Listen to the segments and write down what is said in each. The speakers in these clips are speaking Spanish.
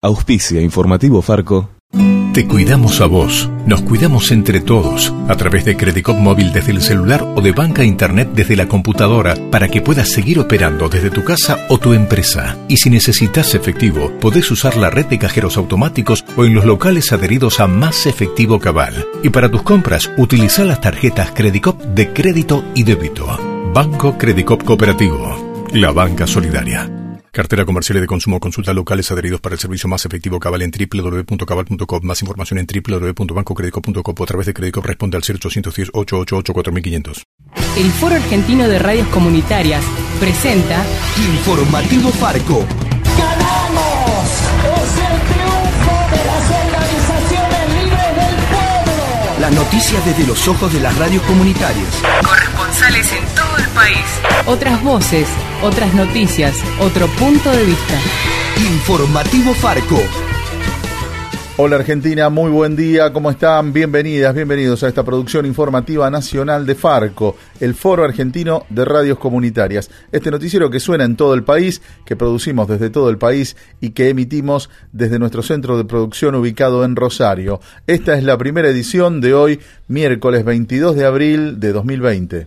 Auspicia Informativo Farco. Te cuidamos a vos, nos cuidamos entre todos, a través de Credicop Móvil desde el celular o de banca internet desde la computadora, para que puedas seguir operando desde tu casa o tu empresa. Y si necesitas efectivo, podés usar la red de cajeros automáticos o en los locales adheridos a Más Efectivo Cabal. Y para tus compras, utiliza las tarjetas Credicop de crédito y débito. Banco Credicop Cooperativo, la banca solidaria. Cartera comercial y de consumo. Consulta locales adheridos para el servicio Más Efectivo Cabal en www.cabal.com. Más información en www.bancocredico.com o a través de Credicop. Responde al 0810-888-4500. El Foro Argentino de Radios Comunitarias presenta Informativo Farco. ¡Ganamos! ¡Es el triunfo de las organizaciones libres del pueblo! Las noticias desde los ojos de las radios comunitarias. Corresponsales en todo el país. Otras voces, otras noticias, otro punto de vista. Informativo Farco. Hola Argentina, muy buen día, ¿cómo están? Bienvenidas, bienvenidos a esta producción informativa nacional de Farco, el Foro Argentino de Radios Comunitarias. Este noticiero que suena en todo el país, que producimos desde todo el país y que emitimos desde nuestro centro de producción ubicado en Rosario. Esta es la primera edición de hoy, miércoles 22 de abril de 2020.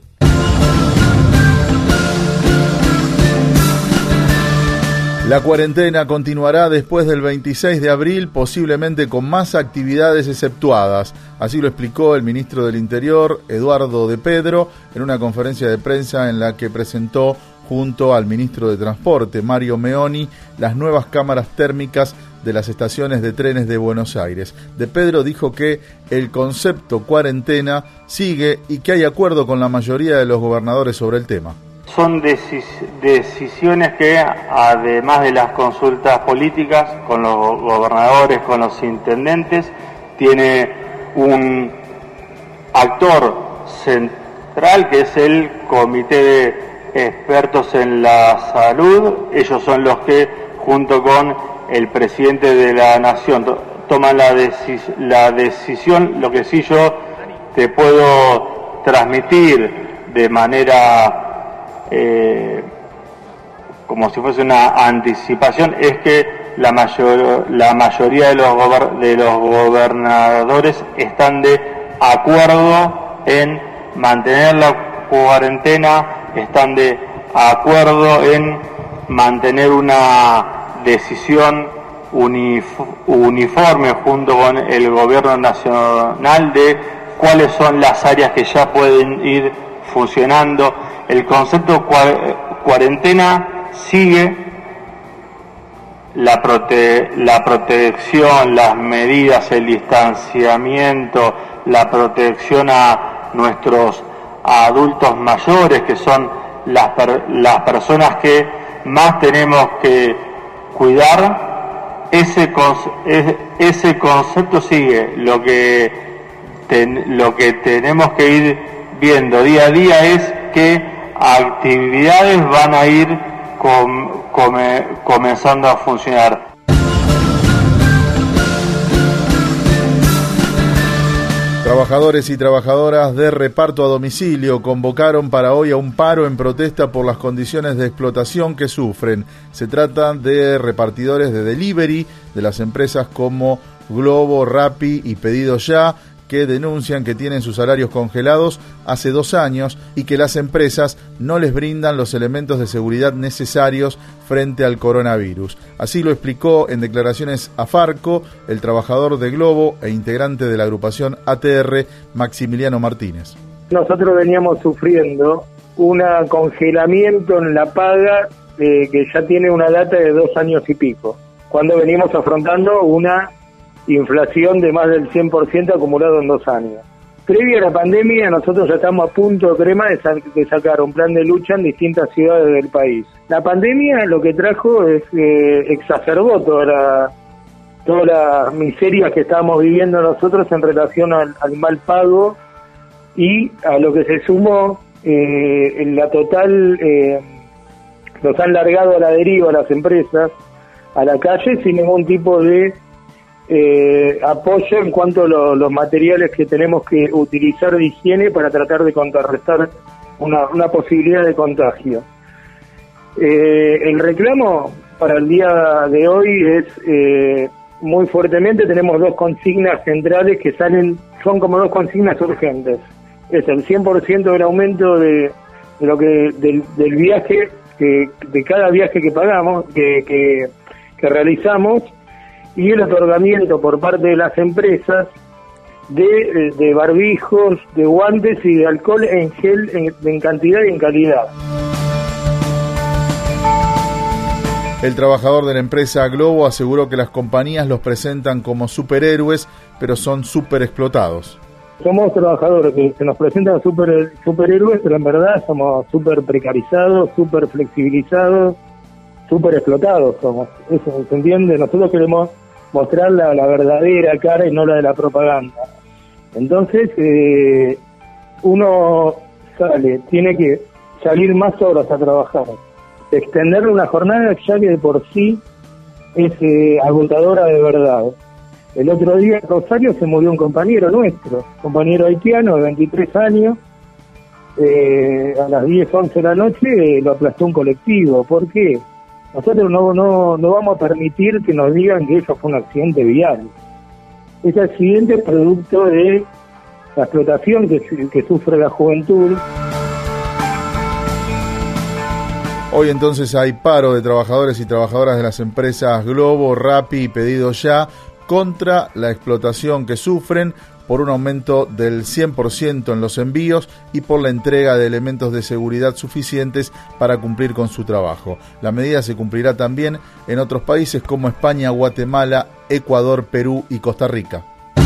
La cuarentena continuará después del 26 de abril, posiblemente con más actividades exceptuadas. Así lo explicó el ministro del Interior, Eduardo de Pedro, en una conferencia de prensa en la que presentó junto al ministro de Transporte, Mario Meoni, las nuevas cámaras térmicas de las estaciones de trenes de Buenos Aires. De Pedro dijo que el concepto cuarentena sigue y que hay acuerdo con la mayoría de los gobernadores sobre el tema. Son decisiones que, además de las consultas políticas con los gobernadores, con los intendentes, tiene un actor central que es el Comité de Expertos en la Salud. Ellos son los que, junto con el presidente de la Nación, toman la decisión. Lo que sí yo te puedo transmitir de manera como si fuese una anticipación, es que la mayoría de los gobernadores están de acuerdo en mantener la cuarentena, están de acuerdo en mantener una decisión uniforme junto con el gobierno nacional de cuáles son las áreas que ya pueden ir funcionando. El concepto cuarentena sigue, la protección, las medidas, el distanciamiento, la protección a nuestros adultos mayores, que son las personas que más tenemos que cuidar. Ese concepto sigue. Lo que tenemos que ir viendo día a día es que actividades van a ir comenzando a funcionar. Trabajadores y trabajadoras de reparto a domicilio convocaron para hoy a un paro en protesta por las condiciones de explotación que sufren. Se trata de repartidores de delivery de las empresas como Globo, Rappi y Pedido Ya, que denuncian que tienen sus salarios congelados hace 2 años y que las empresas no les brindan los elementos de seguridad necesarios frente al coronavirus. Así lo explicó en declaraciones a Farco el trabajador de Globo e integrante de la agrupación ATR, Maximiliano Martínez. Nosotros veníamos sufriendo un congelamiento en la paga que ya tiene una data de 2 años y pico, cuando venimos afrontando una inflación de más del 100% acumulado en 2 años. Previo a la pandemia, nosotros ya estamos a punto de sacar un plan de lucha en distintas ciudades del país. La pandemia lo que trajo es exacerbó toda la miseria que estábamos viviendo nosotros en relación al mal pago, y a lo que se sumó en la total, nos han largado a la deriva las empresas a la calle sin ningún tipo de apoyo en cuanto a los materiales que tenemos que utilizar de higiene para tratar de contrarrestar una posibilidad de contagio. El reclamo para el día de hoy es muy fuertemente, tenemos 2 consignas centrales que son como 2 consignas urgentes. Es el 100% del aumento de lo que del viaje, de cada viaje que pagamos, que realizamos, y el otorgamiento por parte de las empresas de barbijos, de guantes y de alcohol en gel en cantidad y en calidad. El trabajador de la empresa Globo aseguró que las compañías los presentan como superhéroes, pero son superexplotados. Somos trabajadores que se nos presentan superhéroes, pero en verdad somos super precarizados, super flexibilizados, super explotados somos. Eso, ¿se entiende? Nosotros queremos mostrar la verdadera cara y no la de la propaganda. Entonces, uno tiene que salir más horas a trabajar, extenderle una jornada ya que de por sí es agotadora de verdad. El otro día en Rosario se murió un compañero nuestro, compañero haitiano de 23 años, a las 10, 11 de la noche lo aplastó un colectivo. ¿Por qué? Nosotros no vamos a permitir que nos digan que eso fue un accidente vial. Ese accidente es producto de la explotación que sufre la juventud. Hoy entonces hay paro de trabajadores y trabajadoras de las empresas Globo, Rappi y Pedido Ya contra la explotación que sufren por un aumento del 100% en los envíos y por la entrega de elementos de seguridad suficientes para cumplir con su trabajo. La medida se cumplirá también en otros países como España, Guatemala, Ecuador, Perú y Costa Rica.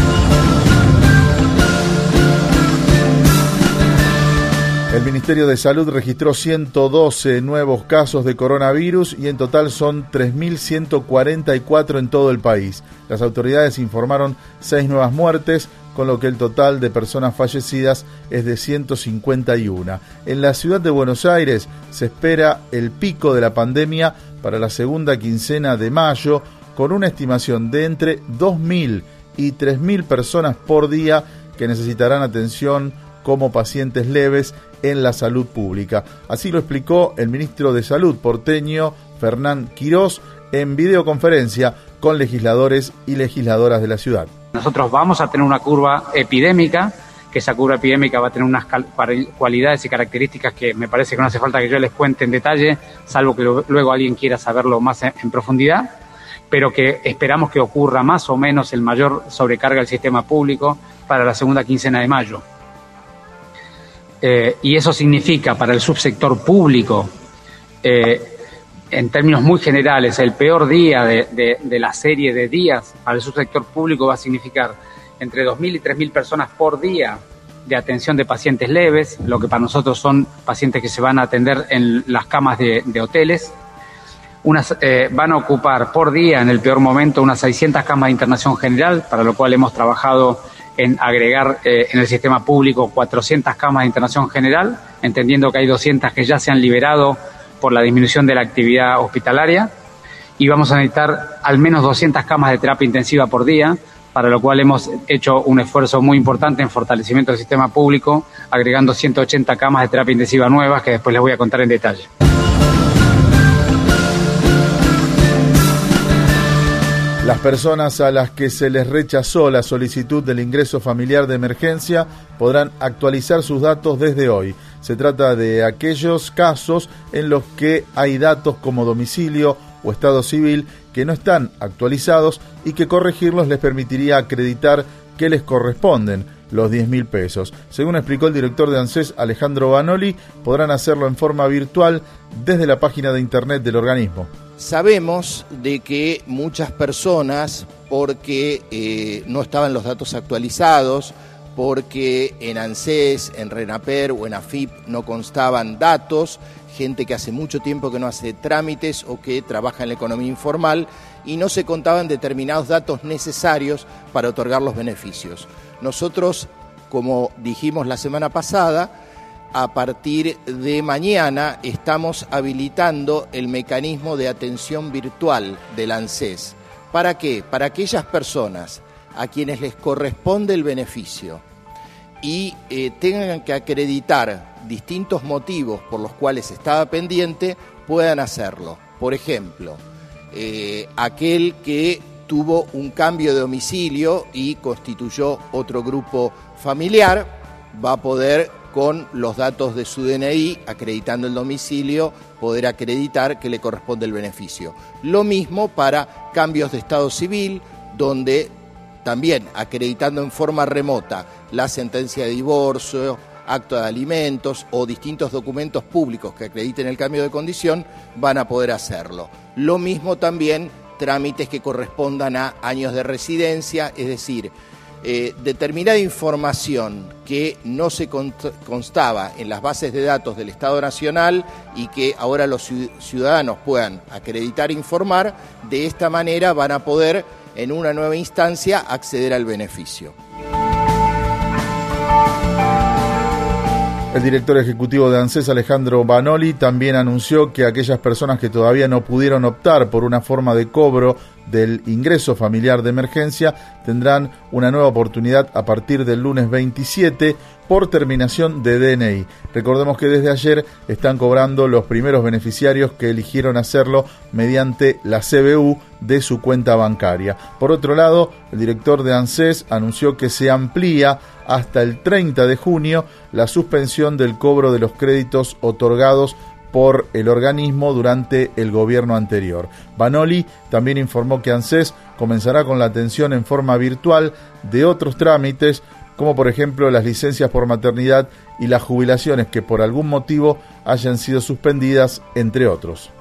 El Ministerio de Salud registró 112 nuevos casos de coronavirus y en total son 3.144 en todo el país. Las autoridades informaron 6 nuevas muertes, con lo que el total de personas fallecidas es de 151. En la ciudad de Buenos Aires se espera el pico de la pandemia para la segunda quincena de mayo, con una estimación de entre 2.000 y 3.000 personas por día que necesitarán atención como pacientes leves en la salud pública. Así lo explicó el ministro de Salud porteño, Fernán Quirós, en videoconferencia con legisladores y legisladoras de la ciudad. Nosotros vamos a tener una curva epidémica, que esa curva epidémica va a tener unas cualidades y características que me parece que no hace falta que yo les cuente en detalle, salvo que luego alguien quiera saberlo más en profundidad, pero que esperamos que ocurra más o menos el mayor sobrecarga del sistema público para la segunda quincena de mayo. Y eso significa para el subsector público, en términos muy generales, el peor día de la serie de días para el subsector público va a significar entre 2.000 y 3.000 personas por día de atención de pacientes leves, lo que para nosotros son pacientes que se van a atender en las camas de hoteles. Van a ocupar por día, en el peor momento, unas 600 camas de internación general, para lo cual hemos trabajado en agregar en el sistema público 400 camas de internación general, entendiendo que hay 200 que ya se han liberado por la disminución de la actividad hospitalaria, y vamos a necesitar al menos 200 camas de terapia intensiva por día, para lo cual hemos hecho un esfuerzo muy importante en fortalecimiento del sistema público, agregando 180 camas de terapia intensiva nuevas, que después les voy a contar en detalle. Las personas a las que se les rechazó la solicitud del ingreso familiar de emergencia podrán actualizar sus datos desde hoy. Se trata de aquellos casos en los que hay datos como domicilio o estado civil que no están actualizados y que corregirlos les permitiría acreditar que les corresponden los 10.000 pesos. Según explicó el director de ANSES, Alejandro Banoli, podrán hacerlo en forma virtual desde la página de internet del organismo. Sabemos de que muchas personas, porque no estaban los datos actualizados, porque en ANSES, en RENAPER o en AFIP no constaban datos, gente que hace mucho tiempo que no hace trámites o que trabaja en la economía informal y no se contaban determinados datos necesarios para otorgar los beneficios. Nosotros, como dijimos la semana pasada, a partir de mañana estamos habilitando el mecanismo de atención virtual del ANSES. ¿Para qué? Para aquellas personas a quienes les corresponde el beneficio y tengan que acreditar distintos motivos por los cuales estaba pendiente, puedan hacerlo. Por ejemplo, aquel que tuvo un cambio de domicilio y constituyó otro grupo familiar, va a poder, con los datos de su DNI, acreditando el domicilio, poder acreditar que le corresponde el beneficio. Lo mismo para cambios de estado civil, donde también acreditando en forma remota la sentencia de divorcio, acto de alimentos o distintos documentos públicos que acrediten el cambio de condición, van a poder hacerlo. Lo mismo también trámites que correspondan a años de residencia, es decir, determinada información que no se constaba en las bases de datos del Estado Nacional y que ahora los ciudadanos puedan acreditar e informar, de esta manera van a poder en una nueva instancia acceder al beneficio. El director ejecutivo de ANSES, Alejandro Banoli, también anunció que aquellas personas que todavía no pudieron optar por una forma de cobro del ingreso familiar de emergencia tendrán una nueva oportunidad a partir del lunes 27 por terminación de DNI. Recordemos que desde ayer están cobrando los primeros beneficiarios que eligieron hacerlo mediante la CBU de su cuenta bancaria. Por otro lado, el director de ANSES anunció que se amplía hasta el 30 de junio la suspensión del cobro de los créditos otorgados por el organismo durante el gobierno anterior. Banoli también informó que ANSES comenzará con la atención en forma virtual de otros trámites, como por ejemplo las licencias por maternidad y las jubilaciones que por algún motivo hayan sido suspendidas, entre otros.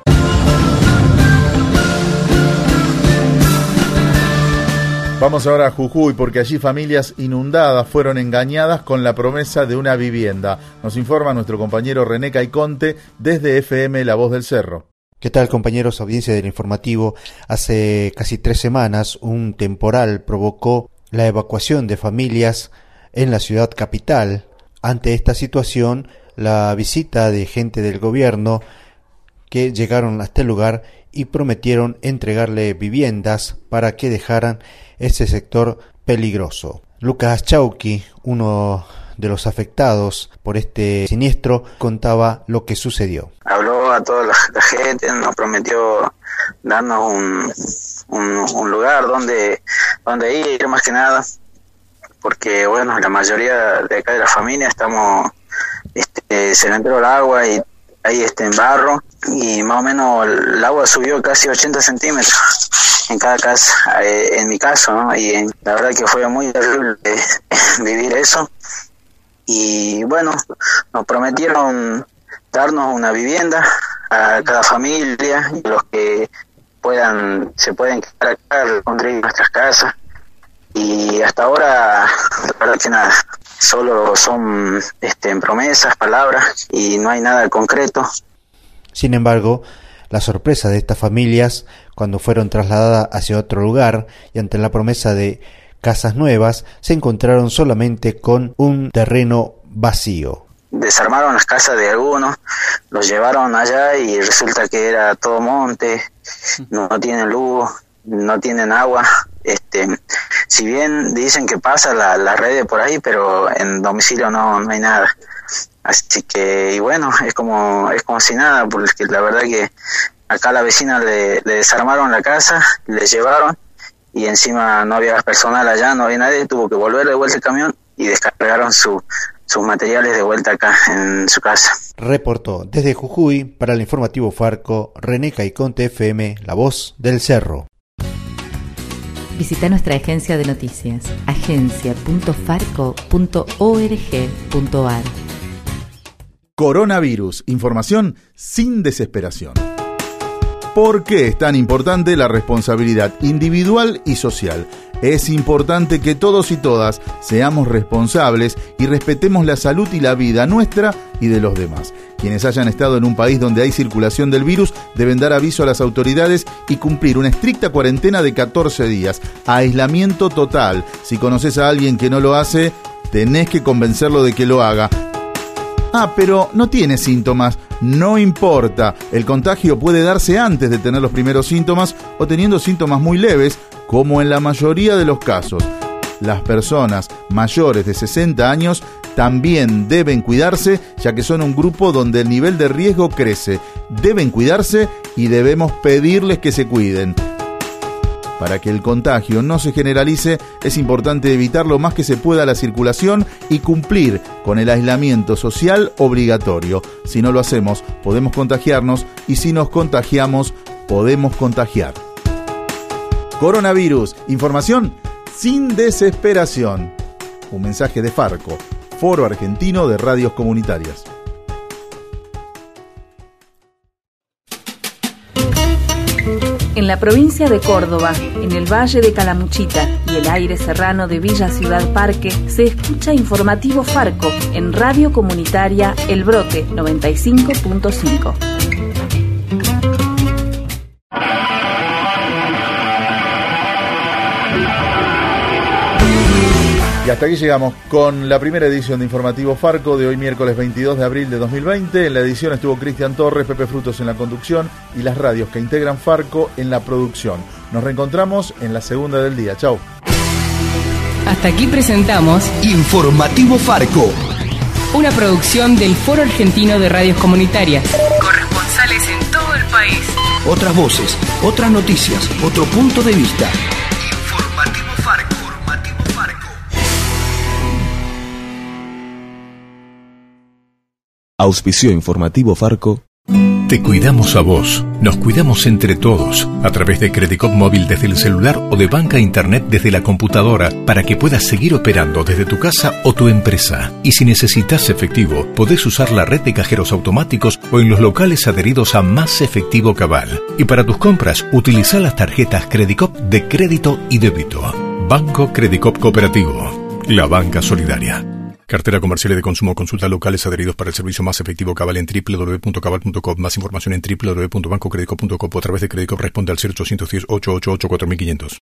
Vamos ahora a Jujuy, porque allí familias inundadas fueron engañadas con la promesa de una vivienda. Nos informa nuestro compañero René Caiconte desde FM La Voz del Cerro. ¿Qué tal, compañeros? Audiencia del informativo. Hace casi 3 semanas un temporal provocó la evacuación de familias en la ciudad capital. Ante esta situación, la visita de gente del gobierno que llegaron hasta el lugar y prometieron entregarle viviendas para que dejaran ese sector peligroso. Lucas Chauqui, uno de los afectados por este siniestro, contaba lo que sucedió. Habló a toda la gente, nos prometió darnos un lugar donde ir, más que nada, porque bueno, la mayoría de acá de la familia estamos, se le entró el agua y ahí en barro, y más o menos el agua subió casi 80 centímetros en cada casa, en mi caso, ¿no? Y la verdad que fue muy terrible vivir eso. Y bueno, nos prometieron darnos una vivienda a cada familia, y los que se pueden quedar acá, construir nuestras casas. Y hasta ahora, la verdad que nada, solo son promesas, palabras, y no hay nada concreto. Sin embargo, la sorpresa de estas familias cuando fueron trasladadas hacia otro lugar y ante la promesa de casas nuevas, se encontraron solamente con un terreno vacío. Desarmaron las casas de algunos, los llevaron allá y resulta que era todo monte, no tienen luz, no tienen agua. Si bien dicen que pasa la red por ahí, pero en domicilio no hay nada. Así que, y bueno, es como si nada, porque la verdad que acá a la vecina le desarmaron la casa, le llevaron, y encima no había personal allá, no había nadie, tuvo que volver de vuelta el camión y descargaron sus materiales de vuelta acá en su casa. Reportó desde Jujuy para el informativo Farco, René Caiconte, FM La Voz del Cerro. Visita nuestra agencia de noticias, agencia.farco.org.ar. Coronavirus, información sin desesperación. ¿Por qué es tan importante la responsabilidad individual y social? Es importante que todos y todas seamos responsables y respetemos la salud y la vida nuestra y de los demás. Quienes hayan estado en un país donde hay circulación del virus deben dar aviso a las autoridades y cumplir una estricta cuarentena de 14 días. Aislamiento total. Si conoces a alguien que no lo hace, tenés que convencerlo de que lo haga. Pero no tiene síntomas. No importa. El contagio puede darse antes de tener los primeros síntomas o teniendo síntomas muy leves, como en la mayoría de los casos. Las personas mayores de 60 años también deben cuidarse, ya que son un grupo donde el nivel de riesgo crece. Deben cuidarse y debemos pedirles que se cuiden. Para que el contagio no se generalice, es importante evitar lo más que se pueda la circulación y cumplir con el aislamiento social obligatorio. Si no lo hacemos, podemos contagiarnos, y si nos contagiamos, podemos contagiar. Coronavirus, información sin desesperación. Un mensaje de Farco, Foro Argentino de Radios Comunitarias. En la provincia de Córdoba, en el Valle de Calamuchita y el aire serrano de Villa Ciudad Parque, se escucha Informativo Farco en Radio Comunitaria El Brote 95.5. Y hasta aquí llegamos con la primera edición de Informativo Farco de hoy, miércoles 22 de abril de 2020. En la edición estuvo Cristian Torres, Pepe Frutos en la conducción y las radios que integran Farco en la producción. Nos reencontramos en la segunda del día. Chau. Hasta aquí presentamos Informativo Farco, una producción del Foro Argentino de Radios Comunitarias. Corresponsales en todo el país. otras voces, otras noticias, otro punto de vista. Informativo Farco. Auspició Informativo Farco. Te cuidamos a vos, nos cuidamos entre todos, a través de Credicop Móvil desde el celular o de banca internet desde la computadora, para que puedas seguir operando desde tu casa o tu empresa. Y si necesitas efectivo, podés usar la red de cajeros automáticos o en los locales adheridos a Más Efectivo Cabal. Y para tus compras, utiliza las tarjetas Credicop de crédito y débito. Banco Credicop Cooperativo, la banca solidaria. Cartera comercial y de consumo. Consulta locales adheridos para el servicio Más Efectivo Cabal en www.cabal.com. Más información en www.bancocredicop.com o a través de Credicop. Responde al 0810 888 4500.